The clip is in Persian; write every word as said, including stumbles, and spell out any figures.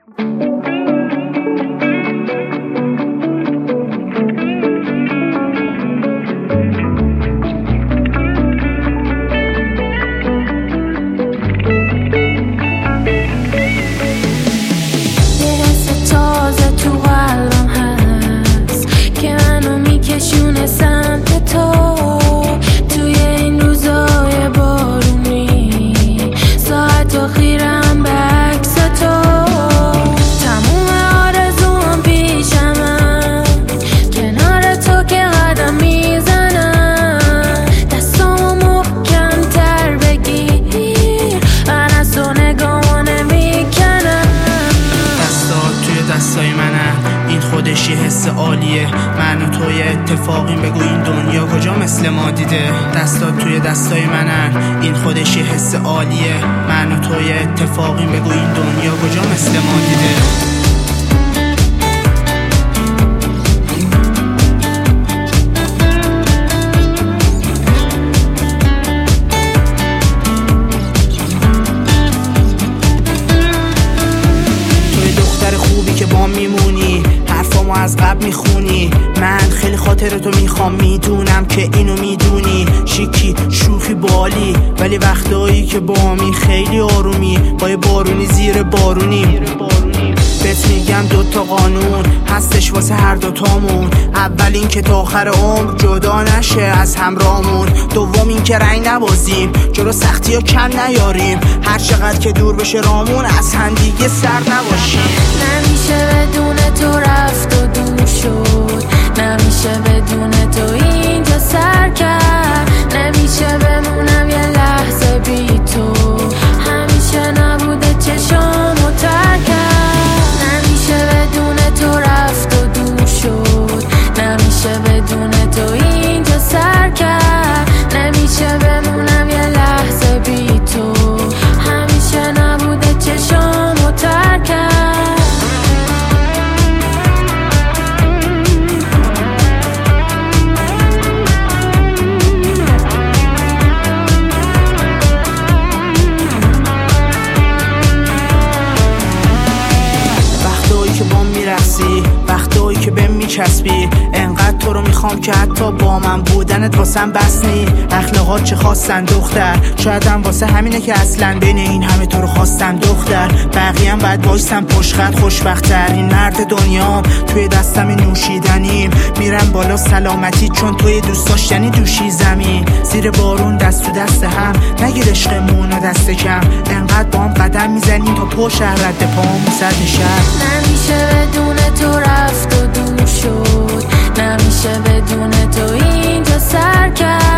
خودش یه حس عالیه. من و توی اتفاقیم، بگو این دنیا کجا مثل ما دیده. دستات توی دستای منن، این خودش یه حس عالیه. من و توی اتفاقیم، بگو این دنیا کجا مثل ما دیده. که با میمونی، حرفامو از قبل میخونی. من خیلی خاطر تو میخوام، میدونم که اینو میدونی. شیکی شوخی بالی، ولی وقتایی که با می خیلی آرومی. با یه بارونی زیر بارونی. بهت میگم دوتا قانون هستش واسه هر دوتامون. اول این که تا آخر عمر جدا نشه از همراهمون. دوم این که رنگ نبازیم، جلو سختی ها کم نیاریم. هر چقدر که دور بشه رامون، از هم دیگه سر نباشیم. نمیشه بدون تو رفت و دور شد، نمیشه بدون تو اینجا سر کرد. نمیشه بمونم یه لحظه بی تو، همیشه نبوده چشامو تر کرد. نمیشه بدون تو رفت و دور شد، نمیشه بدون تو اینجا سر کرد. نمیشه بمونم یه لحظه بی تو، همیشه نبوده چشامو تر کرد. وقتایی که بهم میچسبی، انقدر تو رو میخوام که حتی با من بودنت واسم بس نی. اخلاقات چه خواستن دختر، شاید هم واسه همینه که اصلا بین این همه تو رو خواستم دختر. بقیه هم باید وایستم پشت خط، خوشبخت‌ترین مرد دنیام. توی دستم نوشیدنیم، میرم بالا سلامتی چون توی دوست داشتنی دوشی زمین. زیر بارون دست تو دست هم، نگیر عشقمون و دست کم. انقدر با هم قدم میزنیم تا پشت رد پامون سر شهر. نمیشه بدون تو رفت و دور شد، نمیشه بدون تو اینجا سر کرد.